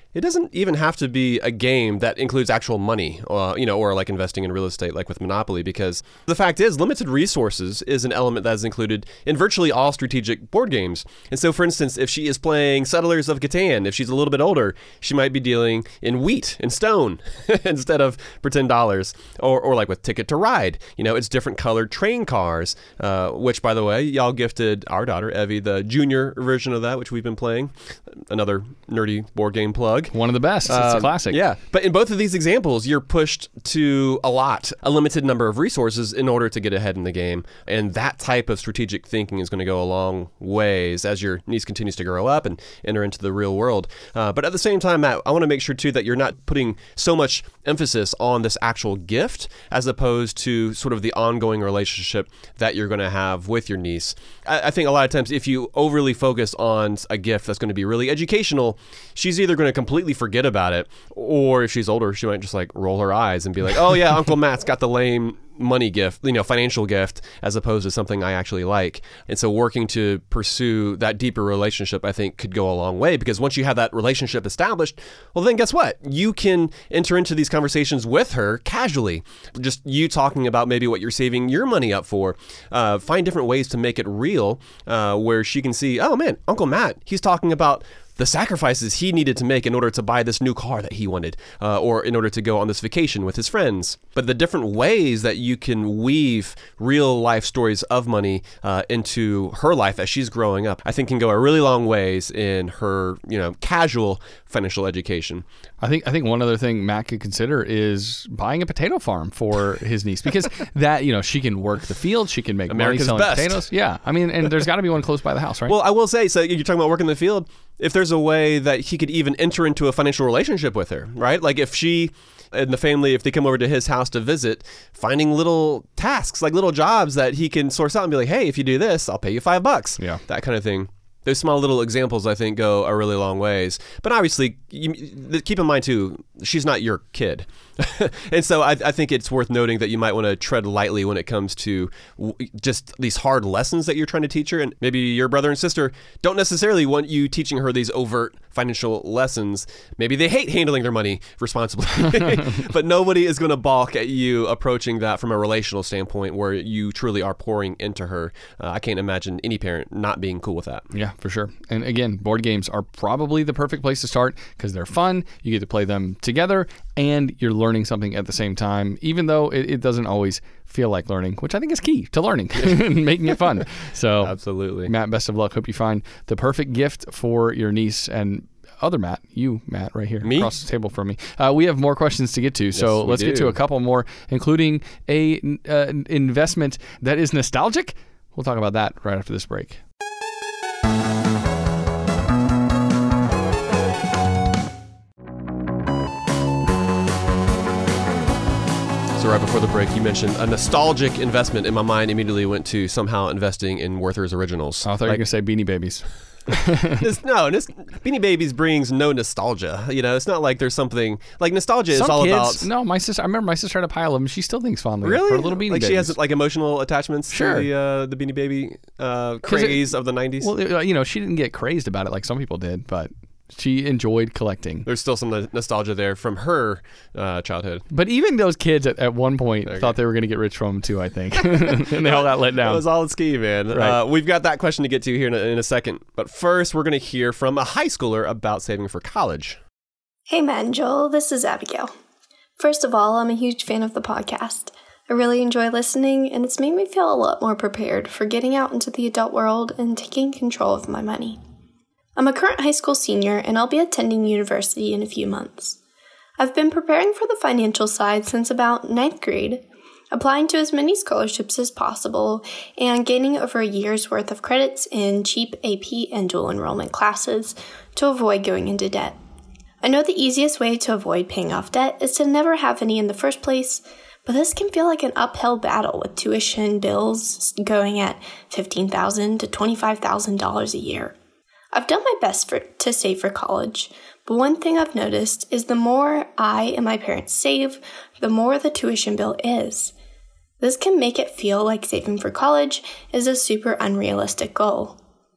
It doesn't even have to be a game that includes actual money, uh, you know, or like investing in real estate, like with Monopoly, because the fact is limited resources is an element that is included in virtually all strategic board games. And so, for instance, if she is playing Settlers of Catan, if she's a little bit older, she might be dealing in wheat and stone instead of pretend dollars, or, or like with Ticket to Ride, you know, it's different colored train cars, uh, which, by the way, y'all gifted our daughter, Evie, the junior version of that, which we've been playing. Another nerdy board game plug. One of the best. It's um, a classic. Yeah. But in both of these examples, you're pushed to a lot, a limited number of resources in order to get ahead in the game. And that type of strategic thinking is going to go a long ways as your niece continues to grow up and enter into the real world. Uh, but at the same time, Matt, I want to make sure, too, that you're not putting so much emphasis on this actual gift as opposed to sort of the ongoing relationship that you're going to have with your niece. I, I think a lot of times if you overly focus on a gift that's going to be really educational, she's either going to completely forget about it, or if she's older, she might just like roll her eyes and be like, oh yeah, Uncle Matt's got the lame money gift, you know, financial gift, as opposed to something I actually like. And so working to pursue that deeper relationship, I think, could go a long way, because once you have that relationship established, well, then guess what? You can enter into these conversations with her casually. Just you talking about maybe what you're saving your money up for. Uh, find different ways to make it real, uh, where she can see, oh man, Uncle Matt, he's talking about the sacrifices he needed to make in order to buy this new car that he wanted, uh, or in order to go on this vacation with his friends. But the different ways that you can weave real life stories of money uh, into her life as she's growing up, I think can go a really long ways in her, you know, casual financial education. I think I think one other thing Matt could consider is buying a potato farm for his niece, because that, you know, she can work the field, she can make America's money selling best. potatoes. Yeah, I mean, and there's got to be one close by the house, right? Well, I will say, so you're talking about working in the field. If there's a way that he could even enter into a financial relationship with her, right? Like if she and the family, if they come over to his house to visit, finding little tasks, like little jobs that he can source out and be like, hey, if you do this, I'll pay you five bucks. Yeah. That kind of thing. Those small little examples, I think, go a really long ways. But obviously, you, keep in mind, too, she's not your kid. And so I, I think it's worth noting that you might want to tread lightly when it comes to w- just these hard lessons that you're trying to teach her. And maybe your brother and sister don't necessarily want you teaching her these overt financial lessons. Maybe they hate handling their money responsibly. But nobody is going to balk at you approaching that from a relational standpoint where you truly are pouring into her. Uh, I can't imagine any parent not being cool with that. Yeah, for sure. And again, board games are probably the perfect place to start because they're fun. You get to play them together and you're learning something at the same time, even though it, it doesn't always feel like learning, which I think is key to learning and making it fun. So absolutely. Matt, best of luck. Hope you find the perfect gift for your niece and other Matt, you, Matt, right here me? across the table from me. Uh, we have more questions to get to, so yes, let's do. get to a couple more, including a uh, investment that is nostalgic. We'll talk about that right after this break. So right before the break, you mentioned a nostalgic investment, and my mind immediately went to somehow investing in Werther's Originals. Oh, I thought like, you were going to say Beanie Babies. this, no, this, Beanie Babies brings no nostalgia. You know, it's not like there's something like nostalgia is Some all kids, about. No, my sister. I remember my sister had a pile of them. She still thinks fondly really? of her little Beanie like Babies. She has like emotional attachments sure. to the uh, the Beanie Baby uh, craze it, of the nineties. Well, you know, she didn't get crazed about it like some people did, but she enjoyed collecting. There's still some nostalgia there from her uh, childhood. But even those kids at, at one point okay. thought they were going to get rich from them too, I think. And they all got let down. That was all at ski, man. Right. Uh, we've got that question to get to here in a, in a second. But first, we're going to hear from a high schooler about saving for college. Hey, Matt and Joel. This is Abigail. First of all, I'm a huge fan of the podcast. I really enjoy listening, and it's made me feel a lot more prepared for getting out into the adult world and taking control of my money. I'm a current high school senior, and I'll be attending university in a few months. I've been preparing for the financial side since about ninth grade, applying to as many scholarships as possible, and gaining over a year's worth of credits in cheap A P and dual enrollment classes to avoid going into debt. I know the easiest way to avoid paying off debt is to never have any in the first place, but this can feel like an uphill battle with tuition bills going at fifteen thousand dollars to twenty-five thousand dollars a year. I've done my best for, to save for college, but one thing I've noticed is the more I and my parents save, the more the tuition bill is. This can make it feel like saving for college is a super unrealistic goal.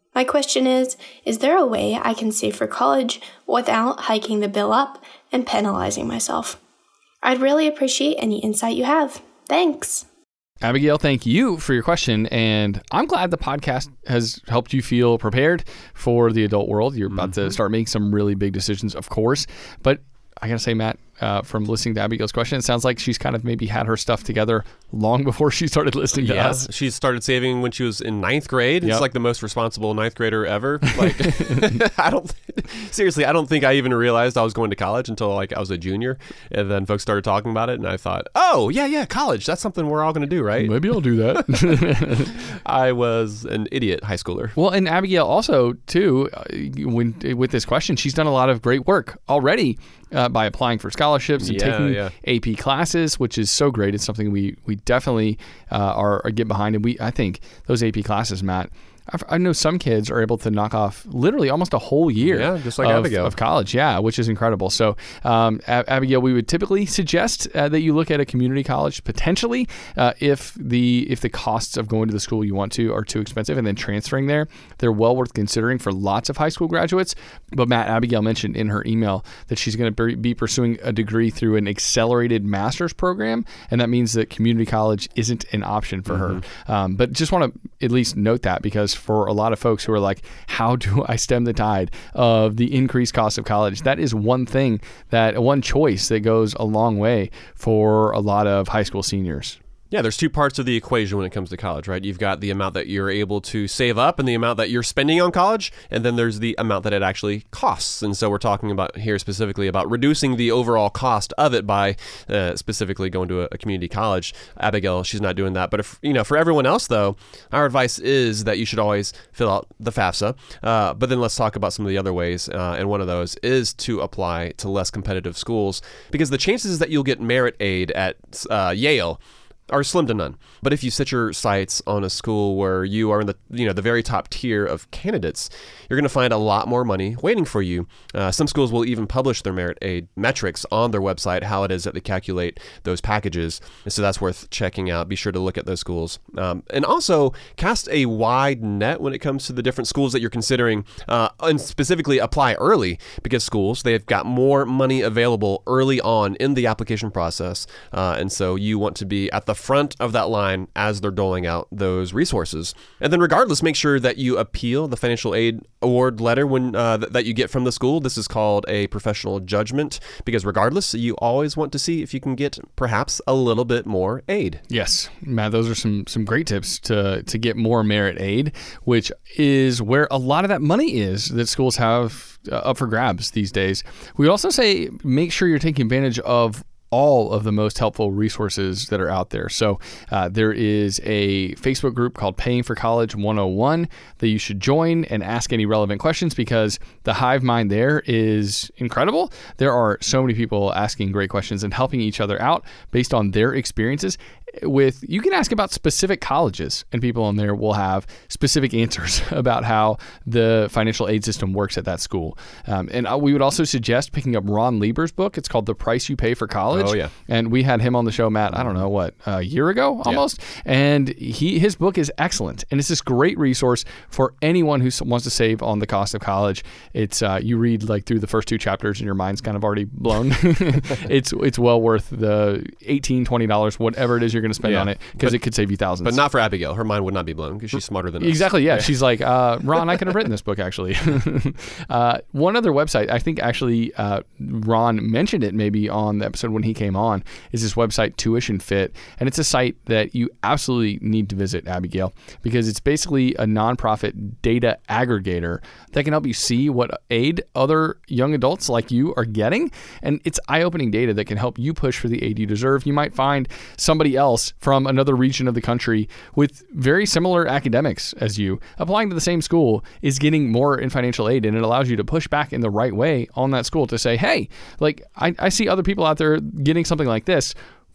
My question is, is there a way I can save for college without hiking the bill up and penalizing myself? I'd really appreciate any insight you have. Thanks. Abigail, thank you for your question. And I'm glad the podcast has helped you feel prepared for the adult world. You're about mm-hmm. to start making some really big decisions, of course. But I got to say, Matt, uh, from listening to Abigail's question, it sounds like she's kind of maybe had her stuff together long before she started listening to yeah, us. She started saving when she was in ninth grade. Yep. It's like the most responsible ninth grader ever. Like, I don't, seriously, I don't think I even realized I was going to college until like I was a junior. And then folks started talking about it and I thought, oh, yeah, yeah, college. That's something we're all going to do, right? Maybe I'll do that. I was an idiot high schooler. Well, and Abigail also, too, uh, when with this question, she's done a lot of great work already. Uh, by applying for scholarships and yeah, taking yeah. A P classes, which is so great. It's something we we definitely uh, are, are get behind. And we I think those A P classes, Matt, I've, I know some kids are able to knock off literally almost a whole year yeah, just like of, Abigail. of college. Yeah, which is incredible. So, um, a- Abigail, we would typically suggest uh, that you look at a community college potentially uh, if the if the costs of going to the school you want to are too expensive and then transferring there. They're well worth considering for lots of high school graduates. But Matt, Abigail mentioned in her email that she's going to be pursuing a degree through an accelerated master's program, and that means that community college isn't an option for mm-hmm. her. Um, but just want to at least note that, because for a lot of folks who are like, how do I stem the tide of the increased cost of college? That is one thing, that one choice that goes a long way for a lot of high school seniors. Yeah, there's two parts of the equation when it comes to college, right? You've got the amount that you're able to save up and the amount that you're spending on college, and then there's the amount that it actually costs. And so we're talking about here specifically about reducing the overall cost of it by uh, specifically going to a, a community college. Abigail, she's not doing that. But if, you know, for everyone else though, our advice is that you should always fill out the FAFSA. Uh, but then let's talk about some of the other ways. Uh, and one of those is to apply to less competitive schools, because the chances that you'll get merit aid at uh, Yale are slim to none. But if you set your sights on a school where you are in the you know the very top tier of candidates, you're going to find a lot more money waiting for you. Uh, some schools will even publish their merit aid metrics on their website, how it is that they calculate those packages. And so that's worth checking out. Be sure to look at those schools. Um, and also cast a wide net when it comes to the different schools that you're considering, uh, and specifically apply early, because schools, they've got more money available early on in the application process. Uh, and so you want to be at the front of that line as they're doling out those resources. And then regardless, make sure that you appeal the financial aid award letter when uh, th- that you get from the school. This is called a professional judgment, because regardless, you always want to see if you can get perhaps a little bit more aid. Yes, Matt, those are some some great tips to to get more merit aid, which is where a lot of that money is that schools have uh, up for grabs these days. We also say make sure you're taking advantage of all of the most helpful resources that are out there. So uh, there is a Facebook group called Paying for College one oh one that you should join and ask any relevant questions, because the hive mind there is incredible. There are so many people asking great questions and helping each other out based on their experiences. With you can ask about specific colleges, and people on there will have specific answers about how the financial aid system works at that school. Um, and we would also suggest picking up Ron Lieber's book. It's called The Price You Pay for College. Oh yeah, and we had him on the show, Matt. I don't know what a year ago almost, yeah. and he his book is excellent, and it's this great resource for anyone who wants to save on the cost of college. It's uh, you read like through the first two chapters, and your mind's kind of already blown. it's it's well worth the eighteen, twenty dollars, whatever it is you're going to spend yeah. on it, because it could save you thousands. But not for Abigail. Her mind would not be blown because she's smarter than us. Exactly, yeah. yeah. She's like, uh, Ron, I could have written this book, actually. uh, one other website, I think actually uh, Ron mentioned it maybe on the episode when he came on, is this website Tuition Fit. And it's a site that you absolutely need to visit, Abigail, because it's basically a nonprofit data aggregator that can help you see what aid other young adults like you are getting. And it's eye-opening data that can help you push for the aid you deserve. You might find somebody else from another region of the country with very similar academics as you applying to the same school is getting more in financial aid, and it allows you to push back in the right way on that school to say, hey, like I, I see other people out there getting something like this.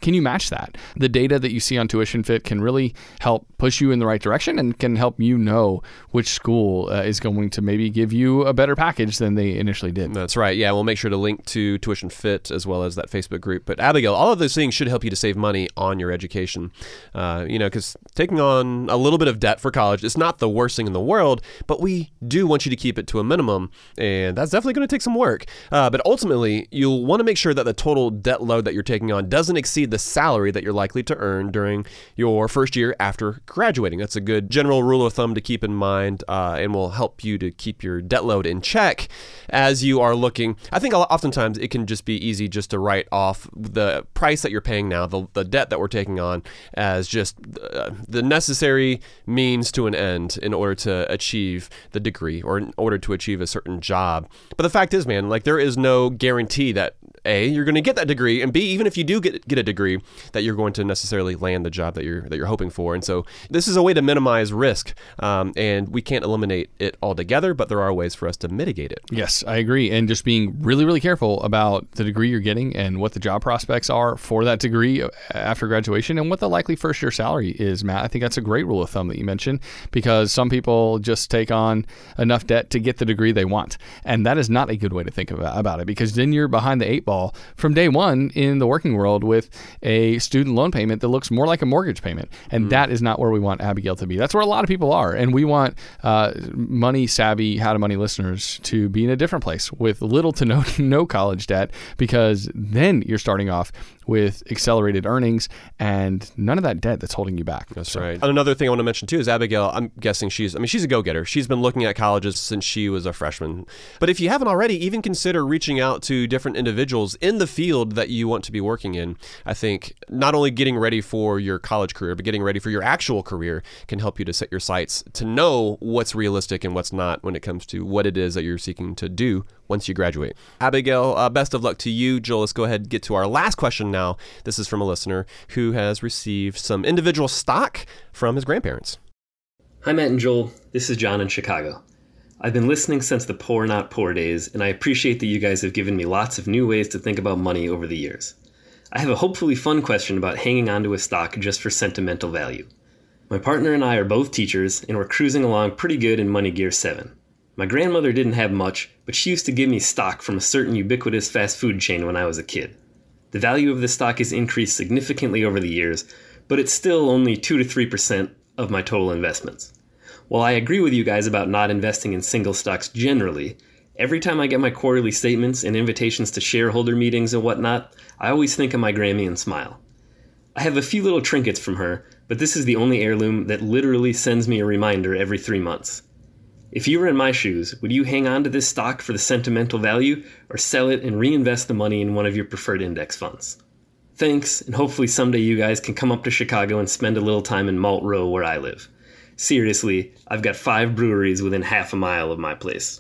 can you match that? The data that you see on Tuition Fit can really help push you in the right direction and can help you know which school uh, is going to maybe give you a better package than they initially did. That's right. Yeah, we'll make sure to link to Tuition Fit as well as that Facebook group. But Abigail, all of those things should help you to save money on your education. Uh, you know, because taking on a little bit of debt for college is not the worst thing in the world, but we do want you to keep it to a minimum, and that's definitely going to take some work. Uh, but ultimately, you'll want to make sure that the total debt load that you're taking on doesn't exceed the salary that you're likely to earn during your first year after graduating. That's a good general rule of thumb to keep in mind, uh, and will help you to keep your debt load in check as you are looking. I think oftentimes it can just be easy just to write off the price that you're paying now, the, the debt that we're taking on, as just uh, the necessary means to an end in order to achieve the degree or in order to achieve a certain job. But the fact is, man, like there is no guarantee that A, you're going to get that degree, and B, even if you do get get a degree, that you're going to necessarily land the job that you're that you're hoping for. And so this is a way to minimize risk, um, and we can't eliminate it altogether, but there are ways for us to mitigate it. Yes, I agree. And just being really, really careful about the degree you're getting and what the job prospects are for that degree after graduation and what the likely first year salary is, Matt. I think that's a great rule of thumb that you mentioned, because some people just take on enough debt to get the degree they want. And that is not a good way to think about, about it, because then you're behind the eight ball from day one in the working world with a student loan payment that looks more like a mortgage payment. And mm. that is not where we want Abigail to be. That's where a lot of people are. And we want uh, money savvy, How to Money listeners to be in a different place with little to no, no college debt, because then you're starting off with accelerated earnings and none of that debt that's holding you back. That's so. right. And another thing I want to mention too is Abigail, I'm guessing she's, I mean, she's a go-getter. She's been looking at colleges since she was a freshman. But if you haven't already, even consider reaching out to different individuals in the field that you want to be working in. I think not only getting ready for your college career, but getting ready for your actual career can help you to set your sights to know what's realistic and what's not when it comes to what it is that you're seeking to do once you graduate. Abigail, uh, best of luck to you. Joel, let's go ahead and get to our last question now. This is from a listener who has received some individual stock from his grandparents. Hi, Matt and Joel. This is John in Chicago. I've been listening since the Poor Not Poor days, and I appreciate that you guys have given me lots of new ways to think about money over the years. I have a hopefully fun question about hanging onto a stock just for sentimental value. My partner and I are both teachers, and we're cruising along pretty good in Money Gear seven. My grandmother didn't have much, but she used to give me stock from a certain ubiquitous fast food chain when I was a kid. The value of the stock has increased significantly over the years, but it's still only two to three percent of my total investments. While I agree with you guys about not investing in single stocks generally, every time I get my quarterly statements and invitations to shareholder meetings and whatnot, I always think of my Grammy and smile. I have a few little trinkets from her, but this is the only heirloom that literally sends me a reminder every three months. If you were in my shoes, would you hang on to this stock for the sentimental value or sell it and reinvest the money in one of your preferred index funds? Thanks, and hopefully someday you guys can come up to Chicago and spend a little time in Malt Row where I live. Seriously, I've got five breweries within half a mile of my place.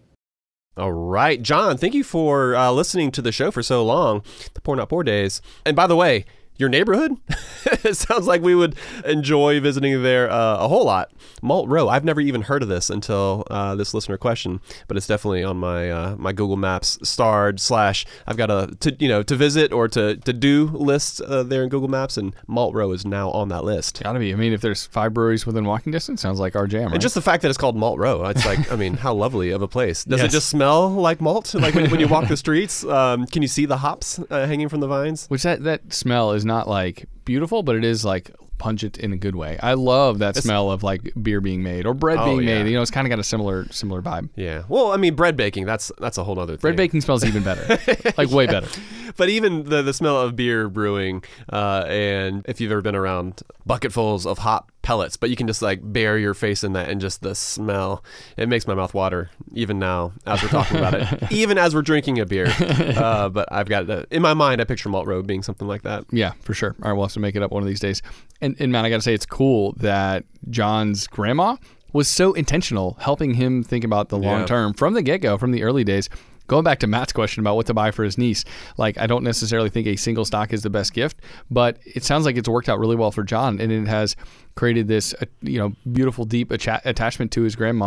All right, John, thank you for uh, listening to the show for so long, the Poor Not Poor days. And by the way, your neighborhood? It sounds like we would enjoy visiting there uh, a whole lot. Malt Row. I've never even heard of this until uh, this listener question, but it's definitely on my uh, my Google Maps starred slash I've got a to you know to visit or to to do list uh, there in Google Maps, and Malt Row is now on that list. Gotta be. I mean, if there's five breweries within walking distance, sounds like our jam. Right? And just the fact that it's called Malt Row, it's like, I mean, how lovely of a place. Does yes. it just smell like malt? Like when, when you walk the streets, um, can you see the hops uh, hanging from the vines? Which that that smell is not like beautiful, but it is like pungent in a good way. I love that it's, smell of like beer being made or bread oh, being yeah. made. You know, it's kind of got a similar similar vibe. Yeah. Well, I mean, bread baking, that's that's a whole other thing. Bread baking smells even better. Like way better. But even the, the smell of beer brewing, uh, and if you've ever been around bucketfuls of hop pellets, but you can just like bury your face in that and just the smell, it makes my mouth water even now as we're talking about it, even as we're drinking a beer. Uh, but I've got, uh, in my mind, I picture Malt Row being something like that. Yeah, for sure. All right, we'll have to make it up one of these days. And, and man, I got to say, it's cool that John's grandma was so intentional helping him think about the long yeah. term from the get-go, from the early days. Going back to Matt's question about what to buy for his niece, like I don't necessarily think a single stock is the best gift, but it sounds like it's worked out really well for John, and it has created this, uh, you know, beautiful, deep acha- attachment to his grandma,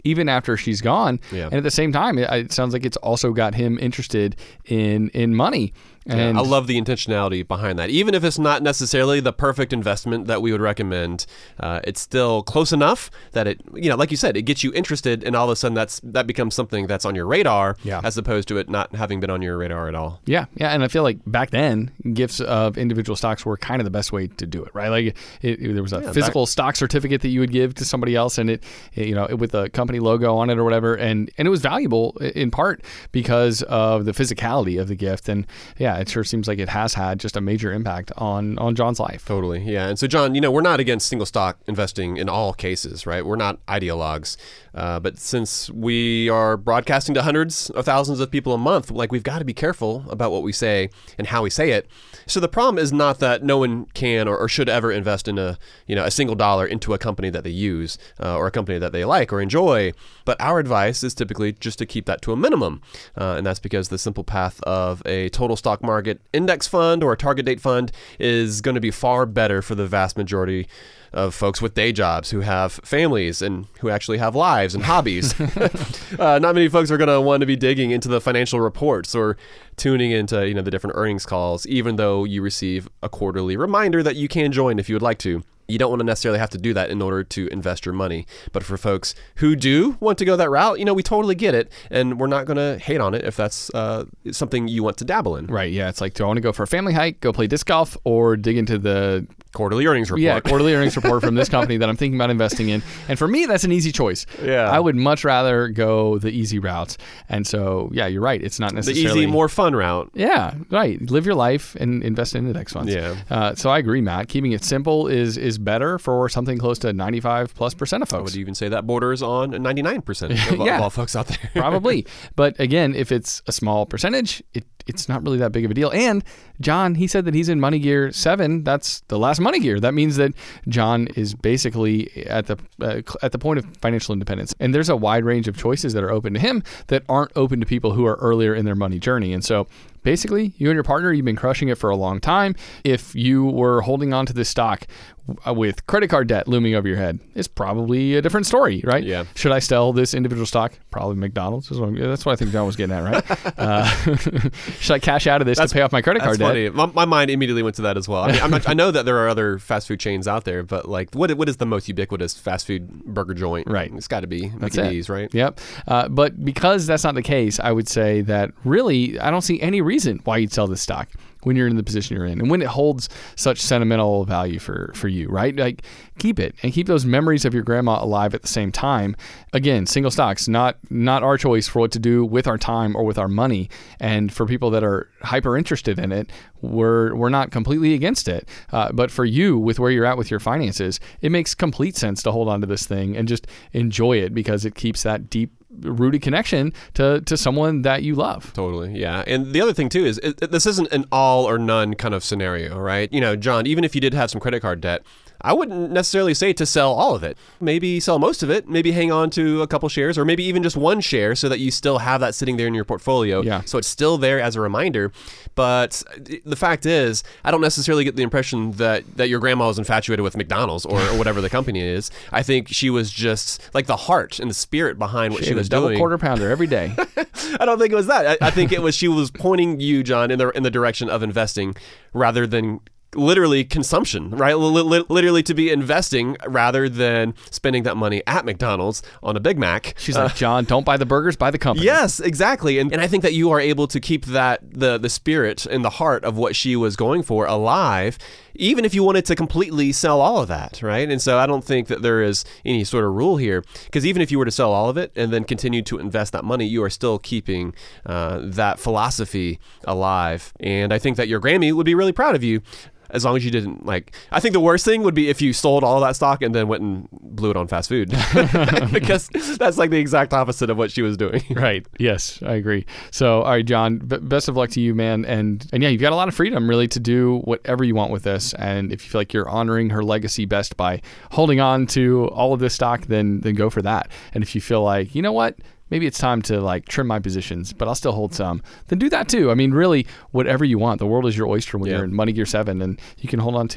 even after she's gone. Yeah. And at the same time, it, it sounds like it's also got him interested in in money. And yeah, I love the intentionality behind that. Even if it's not necessarily the perfect investment that we would recommend, uh, it's still close enough that it, you know, like you said, it gets you interested, and all of a sudden that's that becomes something that's on your radar, yeah. as opposed to it not having been on your radar at all. Yeah, yeah, and I feel like back then, gifts of individual stocks were kind of the best way to do it, right? Like it, it, there was a yeah, physical back- stock certificate that you would give to somebody else, and it, it, you know, with a company logo on it or whatever, and and it was valuable in part because of the physicality of the gift, and yeah, it sure seems like it has had just a major impact on on John's life. Totally, yeah. And so, John, you know, we're not against single stock investing in all cases, right? We're not ideologues. Uh, but since we are broadcasting to hundreds of thousands of people a month, like we've got to be careful about what we say and how we say it. So the problem is not that no one can or, or should ever invest in a, you know, a single dollar into a company that they use uh, or a company that they like or enjoy. But our advice is typically just to keep that to a minimum. Uh, and that's because the simple path of a total stock market index fund or a target date fund is going to be far better for the vast majority of folks with day jobs who have families and who actually have lives and hobbies. uh, not many folks are going to want to be digging into the financial reports or tuning into, you know, the different earnings calls, even though you receive a quarterly reminder that you can join if you would like to. You don't want to necessarily have to do that in order to invest your money. But for folks who do want to go that route, you know, we totally get it. And we're not going to hate on it if that's uh, something you want to dabble in. Right, yeah. It's like, do I want to go for a family hike, go play disc golf, or dig into the quarterly earnings report? Yeah, quarterly earnings report from this company that I'm thinking about investing in. And for me, that's an easy choice. Yeah. I would much rather go the easy route. And so, yeah, you're right. It's not necessarily... The easy, more fun route. Yeah, right. Live your life and invest in index funds. Yeah. Uh, so I agree, Matt. Keeping it simple is is better for something close to ninety-five plus percent of folks. I would even say that borders on ninety-nine percent of, yeah. of all folks out there. Probably. But again, if it's a small percentage, it it's not really that big of a deal. And John, he said that he's in Money Gear seven. That's the last Money Gear. That means that John is basically at the uh, at the point of financial independence. And there's a wide range of choices that are open to him that aren't open to people who are earlier in their money journey. And so basically, you and your partner, you've been crushing it for a long time. If you were holding on to this stock with credit card debt looming over your head, it's probably a different story, right? Yeah. Should I sell this individual stock? Probably McDonald's. That's what I think John was getting at, right? uh, should I cash out of this that's, to pay off my credit card that's debt? Funny. My, my mind immediately went to that as well. I mean, I'm not, I know that there are other fast food chains out there, but like, what what is the most ubiquitous fast food burger joint? Right. It's got to be That's Mickey it. D's, right? Yep. Uh, but because that's not the case, I would say that really, I don't see any reason why you'd sell this stock when you're in the position you're in and when it holds such sentimental value for, for you, right? Like, keep it and keep those memories of your grandma alive at the same time. Again, single stocks, not not our choice for what to do with our time or with our money. And for people that are hyper interested in it, we're we're not completely against it. Uh, but for you, with where you're at with your finances, it makes complete sense to hold on to this thing and just enjoy it because it keeps that deep rooted connection to to someone that you love. Totally, yeah. And the other thing too is it, it, this isn't an all or none kind of scenario, right? You know, John, even if you did have some credit card debt, I wouldn't necessarily say to sell all of it. Maybe sell most of it, maybe hang on to a couple shares, or maybe even just one share so that you still have that sitting there in your portfolio. Yeah. So it's still there as a reminder. But the fact is, I don't necessarily get the impression that, that your grandma was infatuated with McDonald's or, or whatever the company is. I think she was just like the heart and the spirit behind what She she ate a was double doing. quarter pounder every day. I don't think it was that. I, I think it was she was pointing you, John, in the in the direction of investing rather than literally consumption, right? L- li- literally to be investing rather than spending that money at McDonald's on a Big Mac. She's like, John, don't buy the burgers, buy the company. Yes, exactly. And and I think that you are able to keep that the the spirit and the heart of what she was going for alive, even if you wanted to completely sell all of that, right? And so I don't think that there is any sort of rule here, because even if you were to sell all of it and then continue to invest that money, you are still keeping uh, that philosophy alive. And I think that your Grammy would be really proud of you. As long as you didn't, like, I think the worst thing would be if you sold all of that stock and then went and blew it on fast food. Because that's like the exact opposite of what she was doing. Right. Yes, I agree. So, all right, John, b- best of luck to you, man. And, and yeah, you've got a lot of freedom really to do whatever you want with this. And if you feel like you're honoring her legacy best by holding on to all of this stock, then then go for that. And if you feel like, you know what, maybe it's time to like trim my positions, but I'll still hold some, then do that too. I mean, really, whatever you want. The world is your oyster when Yeah. you're in Money Gear seven, and you can hold on to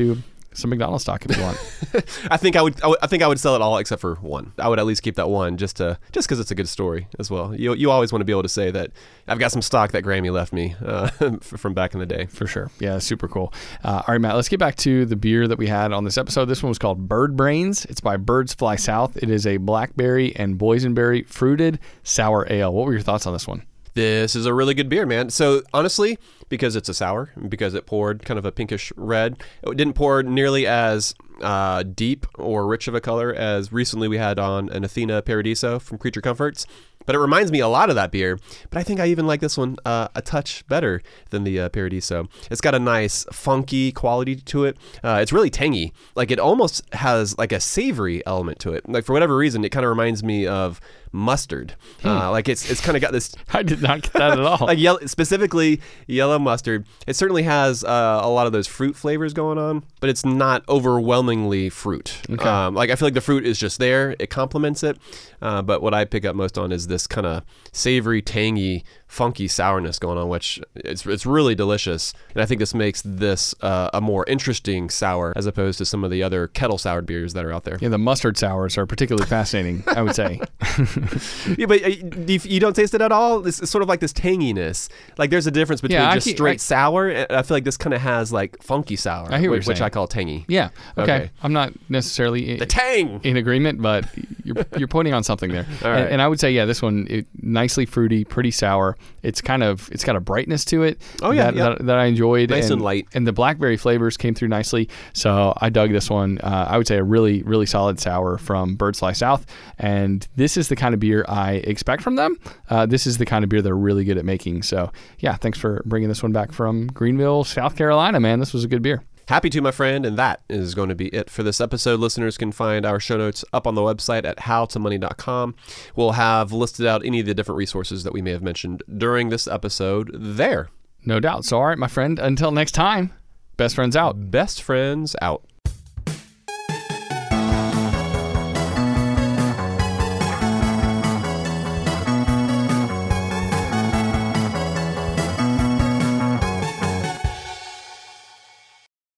some McDonald's stock if you want. I think I would, I would. I think I would sell it all except for one. I would at least keep that one just to just because it's a good story as well. You you always want to be able to say that I've got some stock that Grammy left me uh, from back in the day. For sure. Yeah, super cool. Uh, all right, Matt. Let's get back to the beer that we had on this episode. This one was called Bird Brains. It's by Birds Fly South. It is a blackberry and boysenberry fruited sour ale. What were your thoughts on this one? This is a really good beer, man. So honestly, because it's a sour, because it poured kind of a pinkish red, it didn't pour nearly as uh, deep or rich of a color as recently we had on an Athena Paradiso from Creature Comforts. But it reminds me a lot of that beer. But I think I even like this one uh, a touch better than the uh, Paradiso. It's got a nice funky quality to it. Uh, it's really tangy. Like it almost has like a savory element to it. Like for whatever reason, it kind of reminds me of mustard. Hmm. Uh, like it's it's kind of got this. I did not get that at all. Like yellow, specifically yellow mustard. It certainly has uh, a lot of those fruit flavors going on, but it's not overwhelmingly fruit. Okay. Um, like I feel like the fruit is just there. It complements it. Uh, but what I pick up most on is this kind of savory, tangy, funky sourness going on, which it's it's really delicious. And I think this makes this uh, a more interesting sour as opposed to some of the other kettle soured beers that are out there. Yeah, the mustard sours are particularly fascinating, I would say. Yeah, but you, you don't taste it at all. It's, it's sort of like this tanginess. Like there's a difference between yeah, just keep, straight I, sour. And I feel like this kind of has like funky sour, I hear which, what which I call tangy. Yeah. Okay. Okay. I'm not necessarily The tang. in agreement, but you're you're pointing on something there. All right. and, and I would say, yeah, this one it, nicely fruity, pretty sour. It's kind of it's got a brightness to it. Oh yeah, that, yeah. that, that I enjoyed. Nice and, and light. And the blackberry flavors came through nicely, so I dug this one. Uh, I would say a really really solid sour from Birds Fly South, and this is the kind of beer I expect from them. Uh, this is the kind of beer they're really good at making. So yeah, thanks for bringing this one back from Greenville, South Carolina, man. This was a good beer. Happy to, my friend, and that is going to be it for this episode. Listeners can find our show notes up on the website at how to money dot com. We'll have listed out any of the different resources that we may have mentioned during this episode there. No doubt. So all right, my friend, until next time, best friends out. Best friends out.